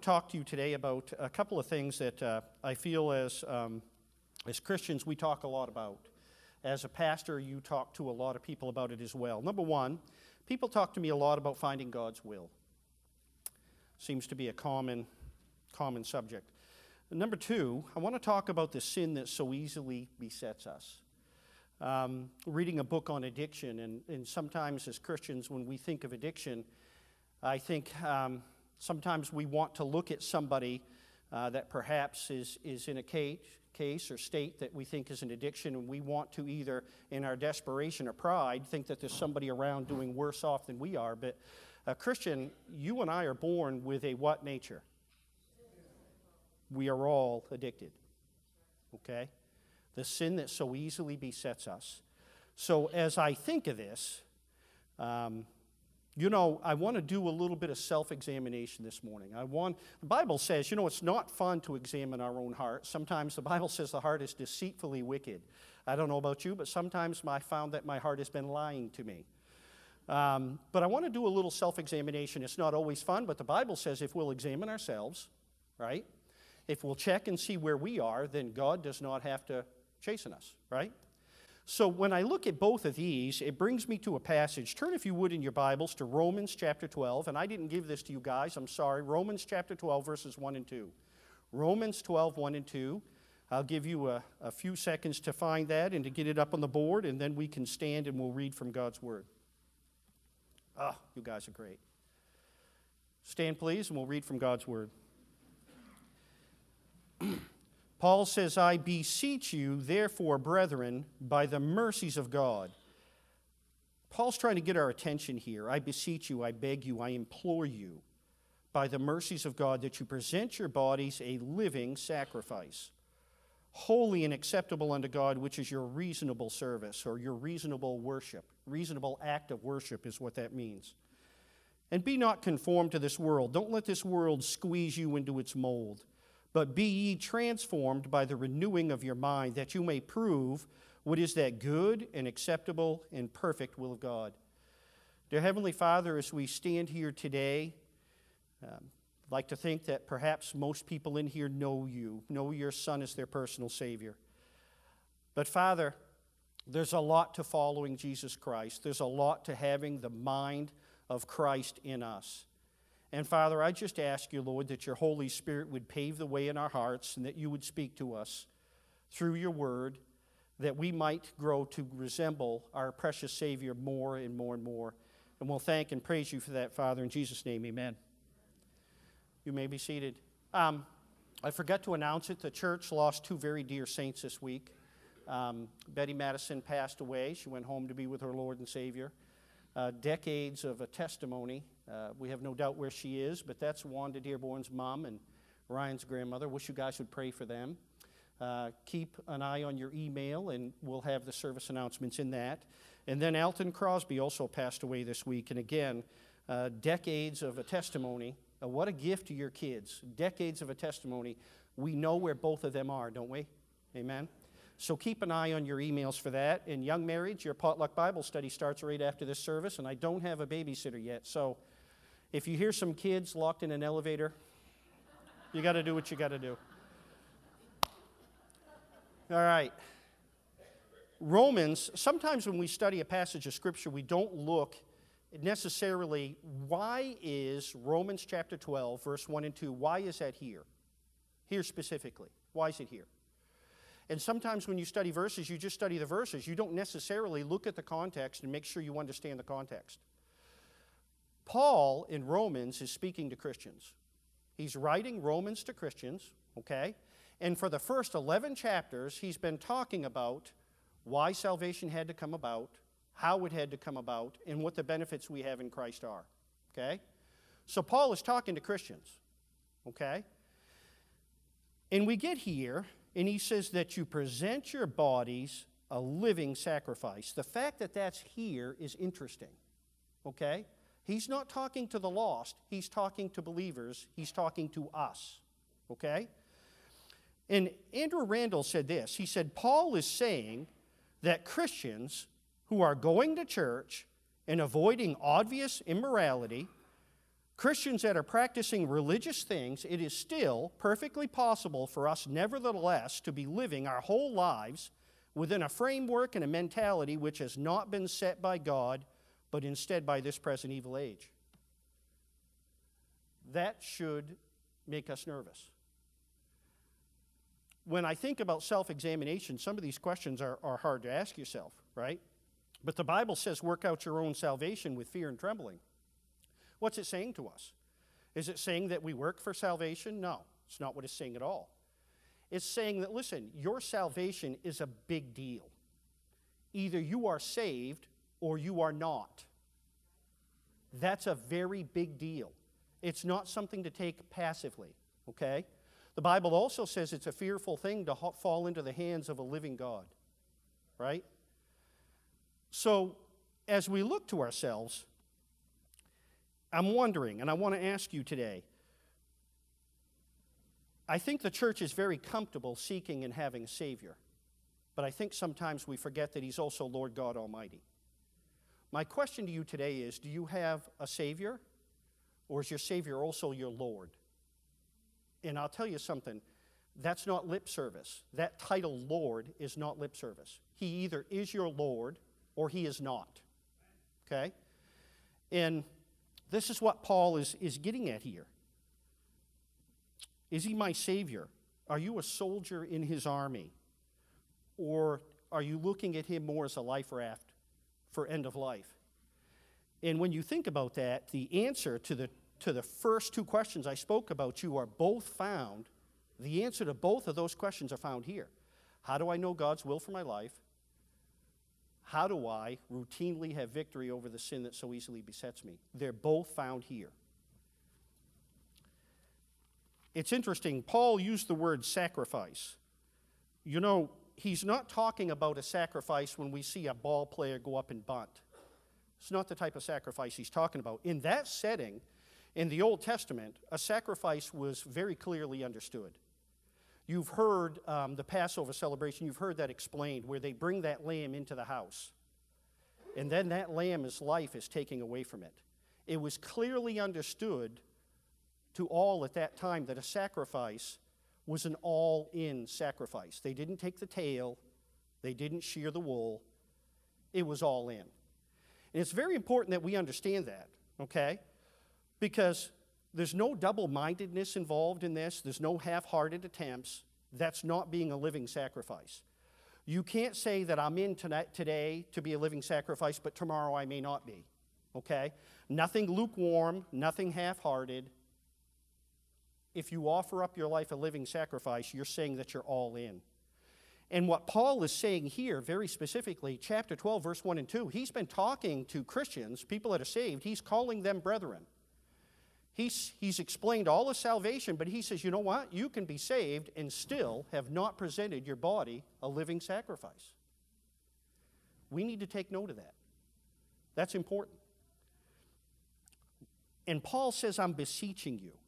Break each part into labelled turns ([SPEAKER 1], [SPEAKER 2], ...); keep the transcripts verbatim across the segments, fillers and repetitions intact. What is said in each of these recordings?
[SPEAKER 1] talk to you today about a couple of things that uh, I feel as, um, as Christians we talk a lot about. As a pastor, you talk to a lot of people about it as well. Number one, people talk to me a lot about finding God's will. Seems to be a common, common subject. Number two, I want to talk about the sin that so easily besets us. Um, reading a book on addiction, and, and sometimes as Christians, when we think of addiction, I think um, sometimes we want to look at somebody uh, that perhaps is, is in a case, case or state that we think is an addiction, and we want to either, in our desperation or pride, think that there's somebody around doing worse off than we are. But a Christian, you and I are born with a what nature? We are all addicted, okay? The sin that so easily besets us. So as I think of this, um, you know, I want to do a little bit of self-examination this morning. I want, the Bible says, you know, it's not fun to examine our own heart. Sometimes the Bible says the heart is deceitfully wicked. I don't know about you, but sometimes I found that my heart has been lying to me. Um, but I want to do a little self-examination. It's not always fun, but the Bible says if we'll examine ourselves, right? If we'll check and see where we are, then God does not have to chasten us, right? So when I look at both of these, it brings me to a passage. Turn, if you would, in your Bibles to Romans chapter twelve. And I didn't give this to you guys. I'm sorry. Romans chapter twelve, verses one and two. Romans twelve, one and two. I'll give you a, a few seconds to find that and to get it up on the board, and then we can stand and we'll read from God's Word. Ah, oh, you guys are great. Stand, please, and we'll read from God's Word. Paul says, I beseech you, therefore, brethren, by the mercies of God. Paul's trying to get our attention here. I beseech you, I beg you, I implore you, by the mercies of God, that you present your bodies a living sacrifice, holy and acceptable unto God, which is your reasonable service, or your reasonable worship. Reasonable act of worship is what that means. And be not conformed to this world. Don't let this world squeeze you into its mold. But be ye transformed by the renewing of your mind, that you may prove what is that good and acceptable and perfect will of God. Dear Heavenly Father, as we stand here today, um, I'd like to think that perhaps most people in here know you, know your Son as their personal Savior. But Father, there's a lot to following Jesus Christ. There's a lot to having the mind of Christ in us. And Father, I just ask you, Lord, that your Holy Spirit would pave the way in our hearts and that you would speak to us through your word, that we might grow to resemble our precious Savior more and more and more. And we'll thank and praise you for that, Father. In Jesus' name, amen. You may be seated. Um, I forgot to announce it. The church lost two very dear saints this week. Um, Betty Madison passed away. She went home to be with her Lord and Savior. Uh, decades of a testimony. Uh, we have no doubt where she is, but that's Wanda Dearborn's mom and Ryan's grandmother. Wish you guys would pray for them. Uh, keep an eye on your email, and we'll have the service announcements in that. And then Alton Crosby also passed away this week. And again, uh, decades of a testimony. Uh, what a gift to your kids. Decades of a testimony. We know where both of them are, don't we? Amen. So keep an eye on your emails for that. And young marrieds, your potluck Bible study starts right after this service, and I don't have a babysitter yet. So if you hear some kids locked in an elevator, you got to do what you got to do. All right. Romans, sometimes when we study a passage of Scripture, we don't look necessarily, why is Romans chapter twelve, verse one and two, why is that here? Here specifically. Why is it here? And sometimes when you study verses, you just study the verses. You don't necessarily look at the context and make sure you understand the context. Paul in Romans is speaking to Christians. He's writing Romans to Christians, okay? And for the first eleven chapters, he's been talking about why salvation had to come about, how it had to come about, and what the benefits we have in Christ are, okay? So Paul is talking to Christians, okay? And we get here, and he says that you present your bodies a living sacrifice. The fact that that's here is interesting, okay? He's not talking to the lost. He's talking to believers. He's talking to us, okay? And Andrew Randall said this. He said, Paul is saying that Christians who are going to church and avoiding obvious immorality Christians that are practicing religious things, it is still perfectly possible for us, nevertheless, to be living our whole lives within a framework and a mentality which has not been set by God, but instead by this present evil age. That should make us nervous. When I think about self-examination, some of these questions are, are hard to ask yourself, right? But the Bible says, work out your own salvation with fear and trembling. What's it saying to us? Is it saying that we work for salvation? No, it's not what it's saying at all. It's saying that, listen, your salvation is a big deal. Either you are saved or you are not. That's a very big deal. It's not something to take passively, okay? The Bible also says it's a fearful thing to fall into the hands of a living God, right? So, as we look to ourselves, I'm wondering, and I want to ask you today, I think the church is very comfortable seeking and having a Savior, but I think sometimes we forget that He's also Lord God Almighty. My question to you today is, do you have a Savior, or is your Savior also your Lord? And I'll tell you something, that's not lip service. That title, Lord, is not lip service. He either is your Lord or He is not, okay? And this is what Paul is, is getting at here. Is He my Savior? Are you a soldier in His army? Or are you looking at Him more as a life raft for end of life? And when you think about that, the answer to the, to the first two questions I spoke about you are both found, the answer to both of those questions are found here. How do I know God's will for my life? How do I routinely have victory over the sin that so easily besets me? They're both found here. It's interesting, Paul used the word sacrifice. You know, he's not talking about a sacrifice when we see a ball player go up and bunt. It's not the type of sacrifice he's talking about. In that setting, in the Old Testament, a sacrifice was very clearly understood. You've heard um, the Passover celebration, you've heard that explained, where they bring that lamb into the house. And then that lamb's life is taken away from it. It was clearly understood to all at that time that a sacrifice was an all-in sacrifice. They didn't take the tail, they didn't shear the wool, it was all in. And it's very important that we understand that, okay? Because there's no double-mindedness involved in this. There's no half-hearted attempts. That's not being a living sacrifice. You can't say that I'm in tonight, today to be a living sacrifice, but tomorrow I may not be, okay? Nothing lukewarm, nothing half-hearted. If you offer up your life a living sacrifice, you're saying that you're all in. And what Paul is saying here, very specifically, chapter twelve, verse one and two, he's been talking to Christians, people that are saved. He's calling them brethren. He's, he's explained all of salvation, but he says, you know what? You can be saved and still have not presented your body a living sacrifice. We need to take note of that. That's important. And Paul says, I'm beseeching you.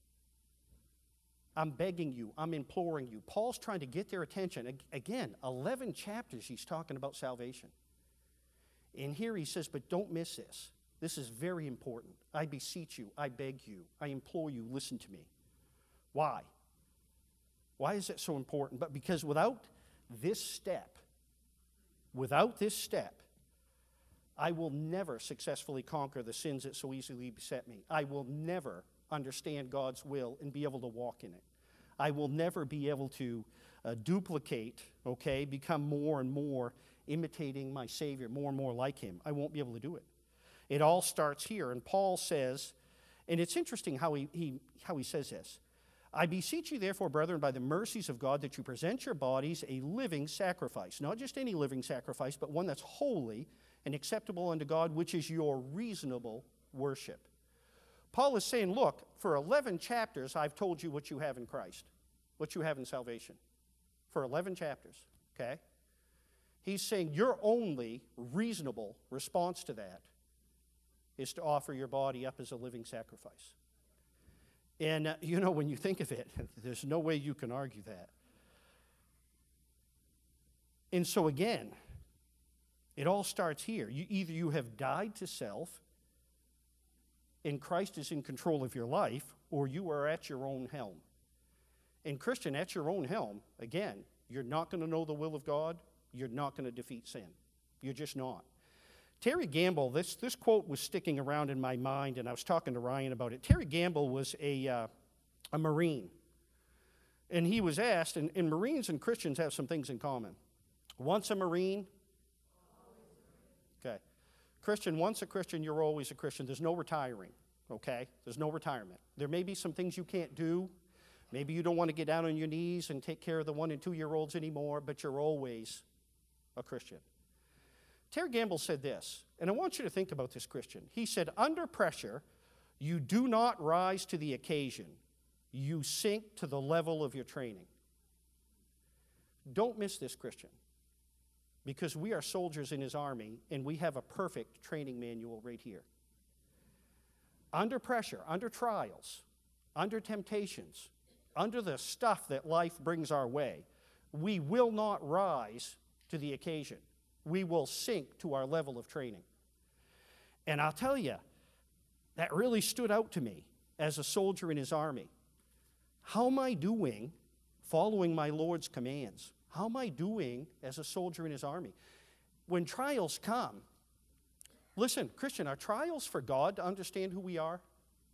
[SPEAKER 1] I'm begging you. I'm imploring you. Paul's trying to get their attention. Again, eleven chapters he's talking about salvation. And here he says, but don't miss this. This is very important. I beseech you, I beg you, I implore you, listen to me. Why? Why is that so important? But because without this step, without this step, I will never successfully conquer the sins that so easily beset me. I will never understand God's will and be able to walk in it. I will never be able to uh, duplicate, okay, become more and more imitating my Savior, more and more like Him. I won't be able to do it. It all starts here, and Paul says, and it's interesting how he, he, how he says this. I beseech you, therefore, brethren, by the mercies of God, that you present your bodies a living sacrifice. Not just any living sacrifice, but one that's holy and acceptable unto God, which is your reasonable worship. Paul is saying, look, for eleven chapters, I've told you what you have in Christ, what you have in salvation. For eleven chapters, okay? He's saying your only reasonable response to that is to offer your body up as a living sacrifice. And, uh, you know, when you think of it, there's no way you can argue that. And so, again, it all starts here. You, either you have died to self and Christ is in control of your life, or you are at your own helm. And Christian, at your own helm, again, you're not going to know the will of God. You're not going to defeat sin. You're just not. Terry Gamble, this, this quote was sticking around in my mind, and I was talking to Ryan about it. Terry Gamble was a, uh, a Marine. And he was asked, and, and Marines and Christians have some things in common. Once a Marine, okay. Christian, once a Christian, you're always a Christian. There's no retiring, okay? There's no retirement. There may be some things you can't do. Maybe you don't want to get down on your knees and take care of the one and two-year-olds anymore, but you're always a Christian. Terry Gamble said this, and I want you to think about this, Christian. He said, under pressure, you do not rise to the occasion. You sink to the level of your training. Don't miss this, Christian, because we are soldiers in his army, and we have a perfect training manual right here. Under pressure, under trials, under temptations, under the stuff that life brings our way, we will not rise to the occasion. We will sink to our level of training. And I'll tell you, that really stood out to me as a soldier in his army. How am I doing following my Lord's commands? How am I doing as a soldier in his army? When trials come, listen, Christian, are trials for God to understand who we are?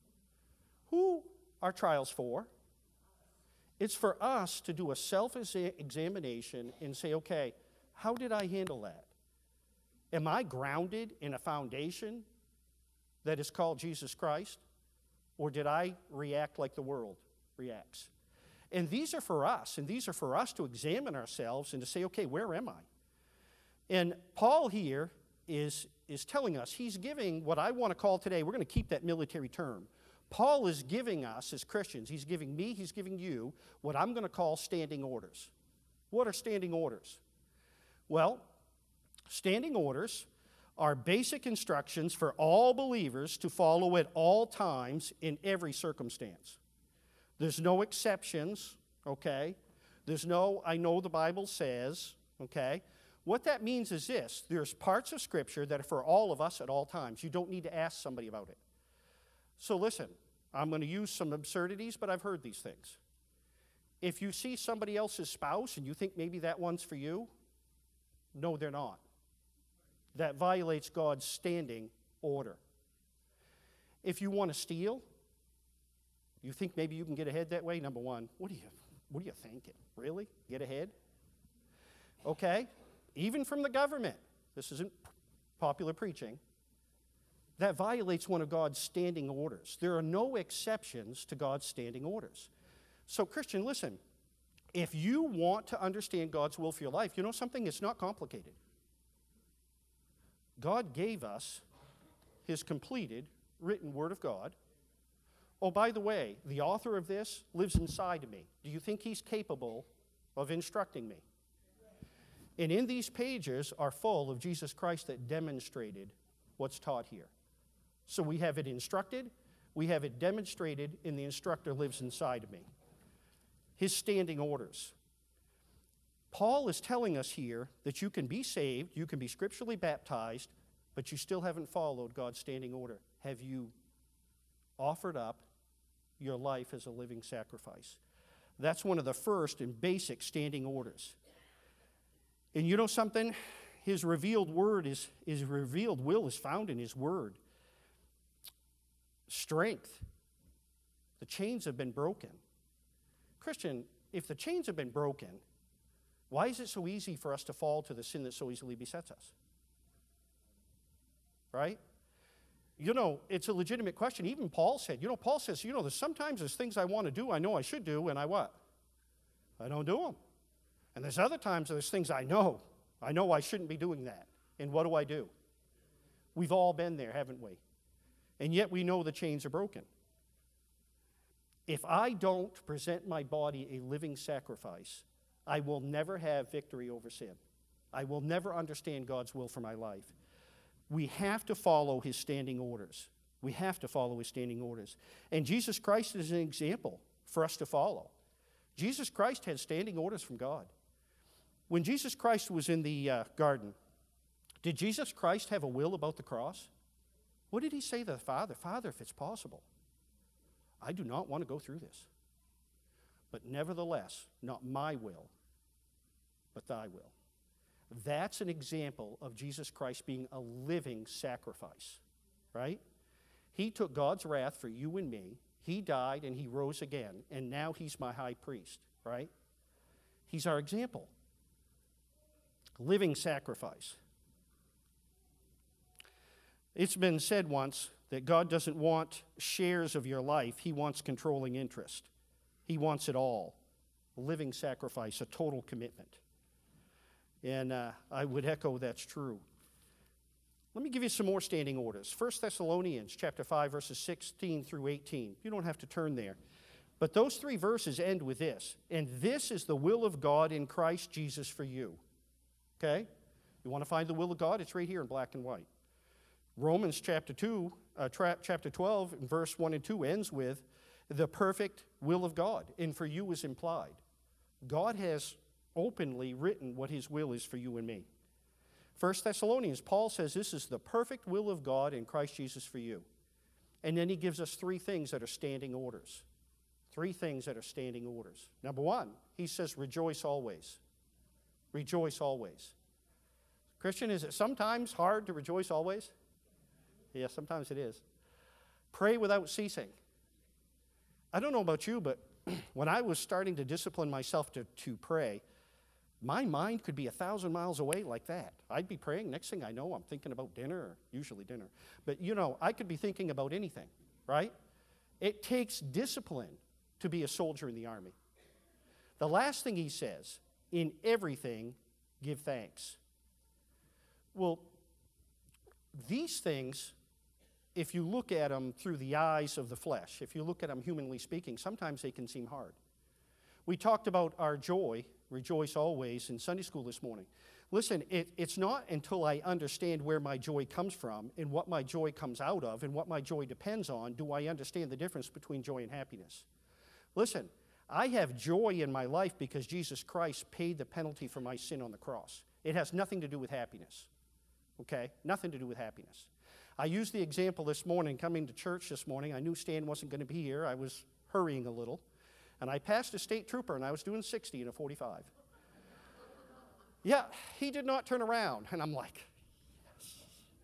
[SPEAKER 1] Who are trials for? It's for us to do a self-examination and say, okay, how did I handle that? Am I grounded in a foundation that is called Jesus Christ? Or did I react like the world reacts? And these are for us, and these are for us to examine ourselves and to say, okay, where am I? And Paul here is, is telling us, he's giving what I want to call today, we're going to keep that military term. Paul is giving us as Christians, he's giving me, he's giving you, what I'm going to call standing orders. What are standing orders? Well, standing orders are basic instructions for all believers to follow at all times in every circumstance. There's no exceptions, okay? There's no, I know the Bible says, okay? What that means is this. There's parts of Scripture that are for all of us at all times. You don't need to ask somebody about it. So listen, I'm going to use some absurdities, but I've heard these things. If you see somebody else's spouse and you think maybe that one's for you, no, they're not. That violates God's standing order. If you want to steal, you think maybe you can get ahead that way? Number one, what are you, what are you thinking? Really? Get ahead? Okay? Even from the government. This isn't popular preaching. That violates one of God's standing orders. There are no exceptions to God's standing orders. So, Christian, listen. If you want to understand God's will for your life, you know something? It's not complicated. God gave us his completed written word of God. Oh, by the way, the author of this lives inside of me. Do you think he's capable of instructing me? And in these pages are full of Jesus Christ that demonstrated what's taught here. So we have it instructed, we have it demonstrated, and the instructor lives inside of me. His standing orders. Paul is telling us here that you can be saved, you can be scripturally baptized, but you still haven't followed God's standing order. Have you offered up your life as a living sacrifice? That's one of the first and basic standing orders. And you know something? His revealed word is, his revealed will is found in his word. Strength. The chains have been broken. Christian, if the chains have been broken, why is it so easy for us to fall to the sin that so easily besets us? Right? You know, it's a legitimate question. Even Paul said, you know, Paul says, you know, there's sometimes there's things I want to do, I know I should do, and I what? I don't do them. And there's other times there's things I know. I know I shouldn't be doing that. And what do I do? We've all been there, haven't we? And yet we know the chains are broken. If I don't present my body a living sacrifice, I will never have victory over sin. I will never understand God's will for my life. We have to follow his standing orders. We have to follow his standing orders. And Jesus Christ is an example for us to follow. Jesus Christ had standing orders from God. When Jesus Christ was in the uh, garden, did Jesus Christ have a will about the cross? What did he say to the Father? Father, if it's possible, I do not want to go through this. But nevertheless, not my will, but thy will. That's an example of Jesus Christ being a living sacrifice, right? He took God's wrath for you and me. He died and he rose again, and now he's my high priest, right? He's our example. Living sacrifice. It's been said once that God doesn't want shares of your life. He wants controlling interest. He wants it all. A living sacrifice, a total commitment. And uh, I would echo that's true. Let me give you some more standing orders. First Thessalonians chapter five, verses sixteen through eighteen. You don't have to turn there. But those three verses end with this. And this is the will of God in Christ Jesus for you. Okay? You want to find the will of God? It's right here in black and white. Romans chapter two, uh, tra- chapter twelve, and verse one and two ends with the perfect will of God. And for you is implied. God has openly written what his will is for you and me. First Thessalonians, Paul says this is the perfect will of God in Christ Jesus for you. And then he gives us three things that are standing orders. Three things that are standing orders. Number one, he says rejoice always. Rejoice always. Christian, is it sometimes hard to rejoice always? Yeah, sometimes it is. Pray without ceasing. I don't know about you, but when I was starting to discipline myself to, to pray, my mind could be a thousand miles away like that. I'd be praying. Next thing I know, I'm thinking about dinner, or usually dinner. But, you know, I could be thinking about anything, right? It takes discipline to be a soldier in the army. The last thing he says, in everything, give thanks. Well, these things, if you look at them through the eyes of the flesh, if you look at them humanly speaking, sometimes they can seem hard. We talked about our joy, rejoice always, in Sunday school this morning. Listen, it, it's not until I understand where my joy comes from and what my joy comes out of and what my joy depends on do I understand the difference between joy and happiness. Listen, I have joy in my life because Jesus Christ paid the penalty for my sin on the cross. It has nothing to do with happiness, okay? Nothing to do with happiness. I used the example this morning, coming to church this morning. I knew Stan wasn't going to be here. I was hurrying a little. And I passed a state trooper, and I was doing sixty in a forty-five. Yeah, he did not turn around. And I'm like, yes.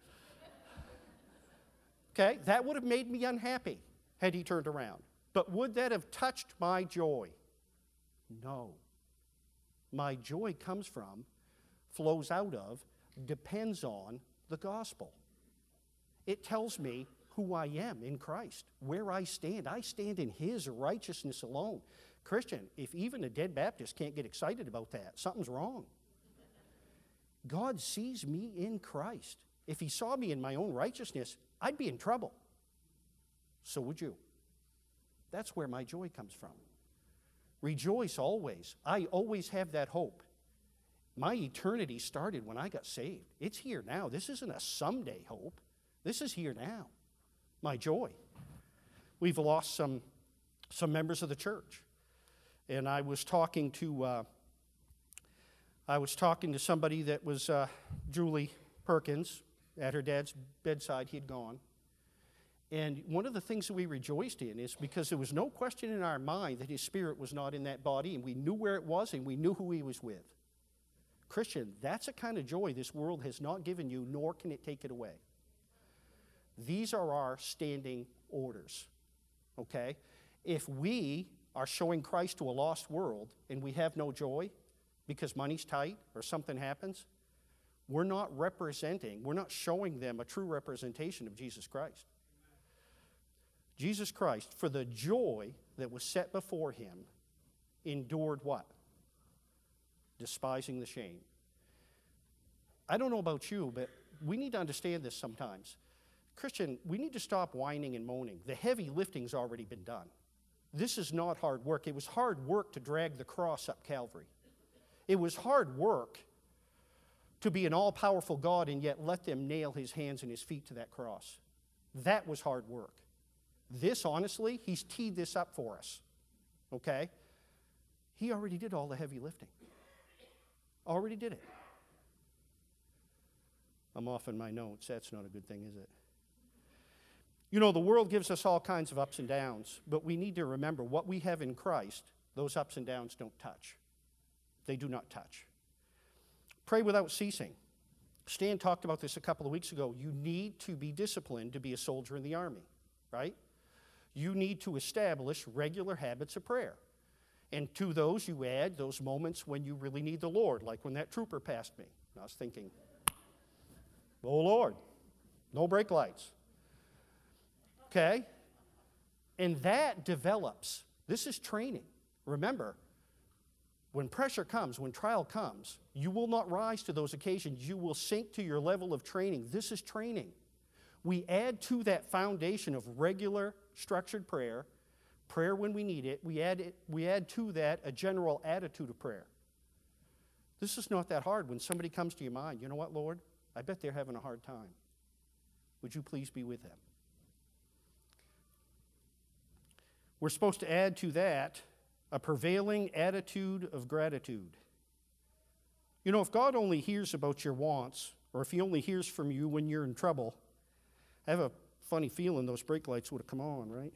[SPEAKER 1] Okay, that would have made me unhappy had he turned around. But would that have touched my joy? No. My joy comes from, flows out of, depends on the gospel. It tells me who I am in Christ, where I stand. I stand in his righteousness alone. Christian, if even a dead Baptist can't get excited about that, something's wrong. God sees me in Christ. If he saw me in my own righteousness, I'd be in trouble. So would you. That's where my joy comes from. Rejoice always. I always have that hope. My eternity started when I got saved. It's here now. This isn't a someday hope. This is here now. My joy. We've lost some, some members of the church. And I was talking to uh, I was talking to somebody that was uh, Julie Perkins. At her dad's bedside, he had gone. And one of the things that we rejoiced in is because there was no question in our mind that his spirit was not in that body, and we knew where it was, and we knew who he was with. Christian, that's a kind of joy this world has not given you, nor can it take it away. These are our standing orders, okay? If we are showing Christ to a lost world and we have no joy because money's tight or something happens, we're not representing, we're not showing them a true representation of Jesus Christ. Jesus Christ, for the joy that was set before him, endured what? Despising the shame. I don't know about you, but we need to understand this sometimes. Christian, we need to stop whining and moaning. The heavy lifting's already been done. This is not hard work. It was hard work to drag the cross up Calvary. It was hard work to be an all-powerful God and yet let them nail his hands and his feet to that cross. That was hard work. This, honestly, he's teed this up for us, okay? He already did all the heavy lifting. Already did it. I'm off in my notes. That's not a good thing, is it? You know, the world gives us all kinds of ups and downs, but we need to remember what we have in Christ, those ups and downs don't touch. They do not touch. Pray without ceasing. Stan talked about this a couple of weeks ago. You need to be disciplined to be a soldier in the army, right? You need to establish regular habits of prayer. And to those, you add those moments when you really need the Lord, like when that trooper passed me. And I was thinking, oh, Lord, no brake lights. Okay? And that develops. This is training. Remember, when pressure comes, when trial comes, you will not rise to those occasions. You will sink to your level of training. This is training. We add to that foundation of regular, structured prayer, prayer when we need it. We add, it, we add to that a general attitude of prayer. This is not that hard. When somebody comes to your mind, you know what, Lord? I bet they're having a hard time. Would you please be with them? We're supposed to add to that a prevailing attitude of gratitude. You know, if God only hears about your wants, or if he only hears from you when you're in trouble, I have a funny feeling those brake lights would have come on, right?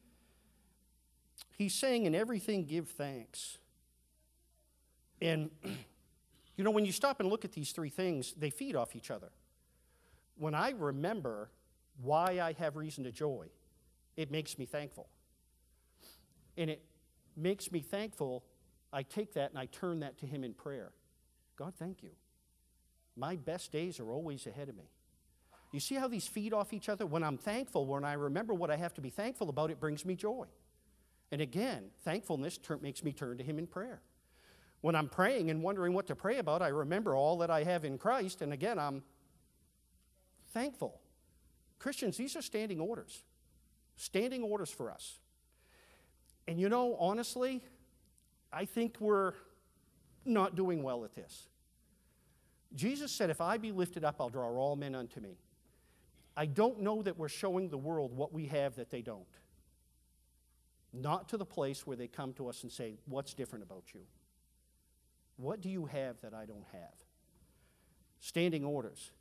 [SPEAKER 1] He's saying, in everything give thanks. And, you know, when you stop and look at these three things, they feed off each other. When I remember why I have reason to joy, it makes me thankful. And it makes me thankful. I take that and I turn that to him in prayer. God, thank you. My best days are always ahead of me. You see how these feed off each other? When I'm thankful, when I remember what I have to be thankful about, it brings me joy. And again, thankfulness ter- makes me turn to him in prayer. When I'm praying and wondering what to pray about, I remember all that I have in Christ, and again, I'm thankful. Christians, these are standing orders. Standing orders for us. And you know, honestly, I think we're not doing well at this. Jesus said, if I be lifted up, I'll draw all men unto me. I don't know that we're showing the world what we have that they don't. Not to the place where they come to us and say, what's different about you? What do you have that I don't have? Standing orders.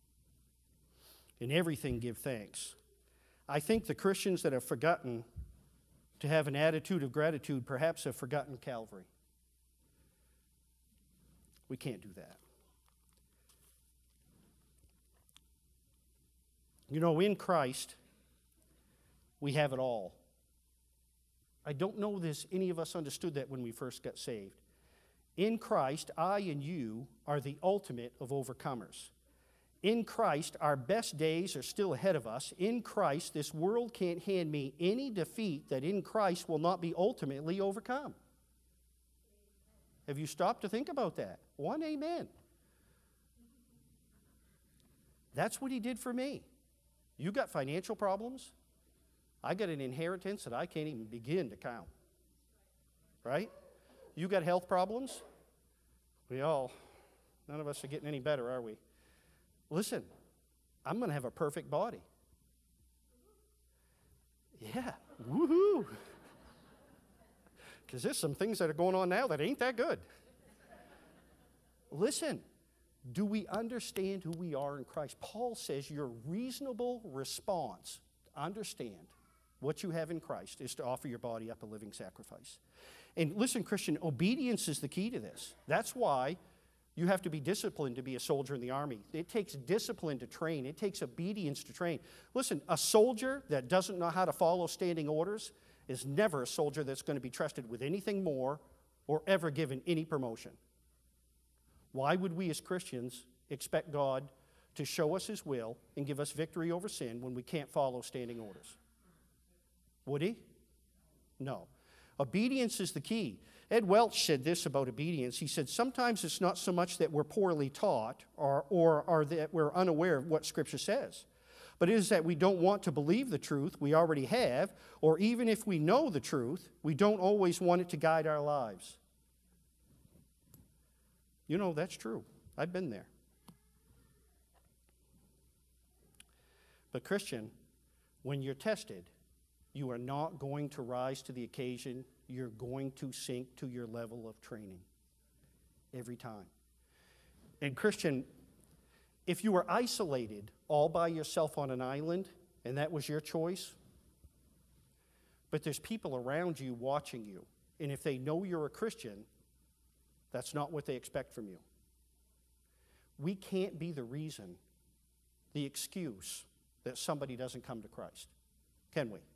[SPEAKER 1] In everything give thanks. I think the Christians that have forgotten to have an attitude of gratitude perhaps have forgotten Calvary. We can't do that. You know, in Christ, we have it all. I don't know this, any of us understood that when we first got saved. In Christ, I and you are the ultimate of overcomers. In Christ, our best days are still ahead of us. In Christ, this world can't hand me any defeat that in Christ will not be ultimately overcome. Have you stopped to think about that? One amen. That's what he did for me. You got financial problems? I got an inheritance that I can't even begin to count. Right? You got health problems? We all, none of us are getting any better, are we? Listen, I'm going to have a perfect body. Yeah, woohoo. Because there's some things that are going on now that ain't that good. Listen, do we understand who we are in Christ? Paul says your reasonable response to understand what you have in Christ is to offer your body up a living sacrifice. And listen, Christian, obedience is the key to this. That's why you have to be disciplined to be a soldier in the army. It takes discipline to train. It takes obedience to train. Listen, a soldier that doesn't know how to follow standing orders is never a soldier that's going to be trusted with anything more or ever given any promotion. Why would we as Christians expect God to show us his will and give us victory over sin when we can't follow standing orders? Would he? No. Obedience is the key. Ed Welch said this about obedience. He said, sometimes it's not so much that we're poorly taught or, or, or that we're unaware of what Scripture says, but it is that we don't want to believe the truth we already have, or even if we know the truth, we don't always want it to guide our lives. You know, that's true. I've been there. But Christian, when you're tested, you are not going to rise to the occasion. You're going to sink to your level of training every time. And Christian, if you were isolated all by yourself on an island, and that was your choice. But there's people around you watching you, and if they know you're a Christian, that's not what they expect from you. We can't be the reason, the excuse that somebody doesn't come to Christ, can we?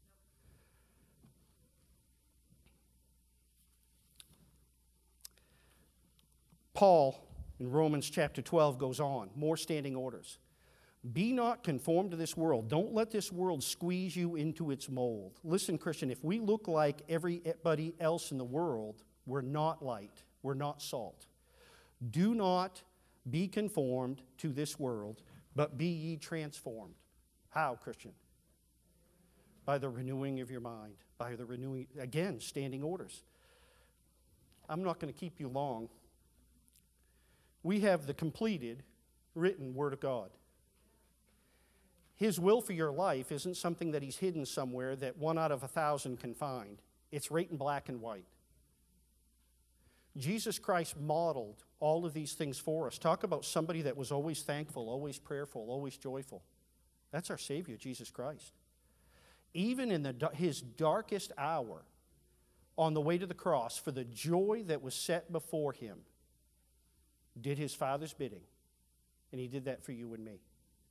[SPEAKER 1] Paul in Romans chapter twelve goes on, more standing orders. Be not conformed to this world. Don't let this world squeeze you into its mold. Listen, Christian, if we look like everybody else in the world, we're not light. We're not salt. Do not be conformed to this world, but be ye transformed. How, Christian? By the renewing of your mind. By the renewing, again, standing orders. I'm not going to keep you long. We have the completed, written Word of God. His will for your life isn't something that He's hidden somewhere that one out of a thousand can find. It's right in black and white. Jesus Christ modeled all of these things for us. Talk about somebody that was always thankful, always prayerful, always joyful. That's our Savior, Jesus Christ. Even in the, His darkest hour, on the way to the cross, for the joy that was set before Him, did His Father's bidding. And He did that for you and me.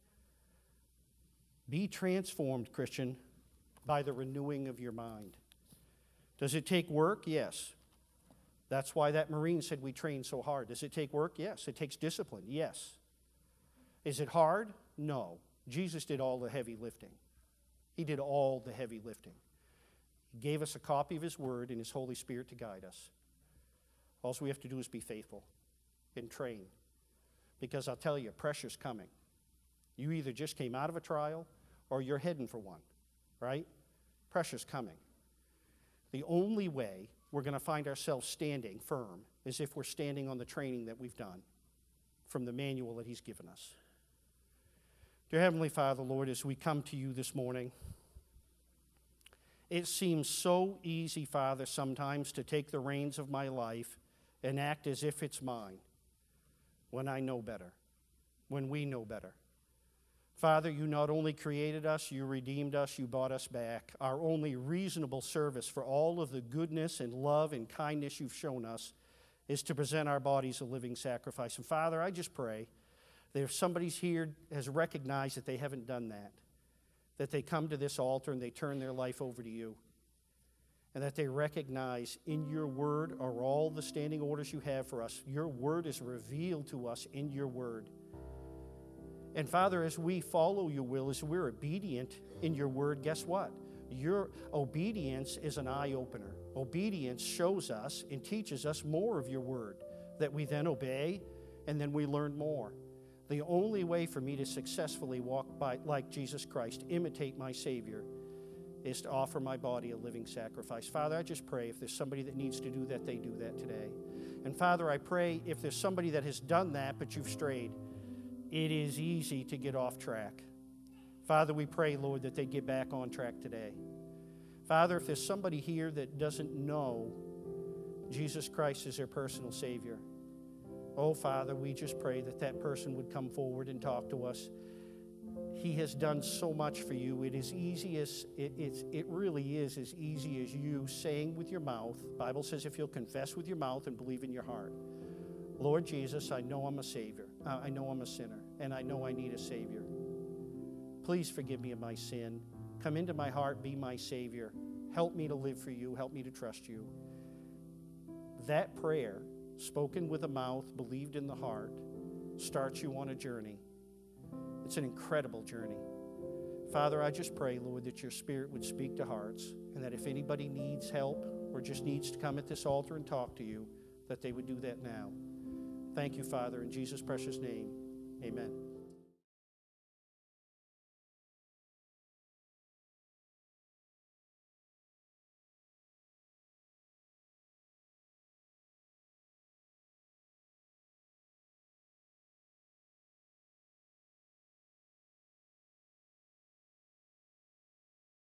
[SPEAKER 1] Be transformed, Christian, by the renewing of your mind. Does it take work? Yes. That's why that Marine said we train so hard. Does it take work? Yes. It takes discipline? Yes. Is it hard? No. Jesus did all the heavy lifting. He did all the heavy lifting. He gave us a copy of His Word and His Holy Spirit to guide us. All we have to do is be faithful and train. Because I'll tell you, pressure's coming. You either just came out of a trial or you're heading for one, right? Pressure's coming. The only way we're going to find ourselves standing firm is if we're standing on the training that we've done from the manual that He's given us. Dear Heavenly Father, Lord, as we come to You this morning, it seems so easy, Father, sometimes to take the reins of my life and act as if it's mine when I know better, when we know better. Father, You not only created us, You redeemed us, You bought us back. Our only reasonable service for all of the goodness and love and kindness You've shown us is to present our bodies a living sacrifice. And Father, I just pray that if somebody's here has recognized that they haven't done that, that they come to this altar and they turn their life over to You, and that they recognize in Your Word are all the standing orders You have for us. Your Word is revealed to us in Your Word. And Father, as we follow Your will, as we're obedient in Your Word, guess what? Your obedience is an eye-opener. Obedience shows us and teaches us more of Your Word that we then obey and then we learn more. The only way for me to successfully walk by like Jesus Christ, imitate my Savior, is to offer my body a living sacrifice. Father, I just pray if there's somebody that needs to do that, they do that today. And Father, I pray if there's somebody that has done that but you've strayed, it is easy to get off track. Father, we pray, Lord, that they get back on track today. Father, if there's somebody here that doesn't know Jesus Christ as their personal Savior, oh, Father, we just pray that that person would come forward and talk to us. He has done so much for you. It is easy as it, it's, it really is as easy as you saying with your mouth. The Bible says if you'll confess with your mouth and believe in your heart, Lord Jesus, I know I'm a Savior. Uh, I know I'm a sinner, and I know I need a Savior. Please forgive me of my sin. Come into my heart, be my Savior. Help me to live for You. Help me to trust You. That prayer, spoken with the mouth, believed in the heart, starts you on a journey. It's an incredible journey. Father, I just pray, Lord, that Your Spirit would speak to hearts, and that if anybody needs help or just needs to come at this altar and talk to You, that they would do that now. Thank You, Father, in Jesus' precious name. Amen.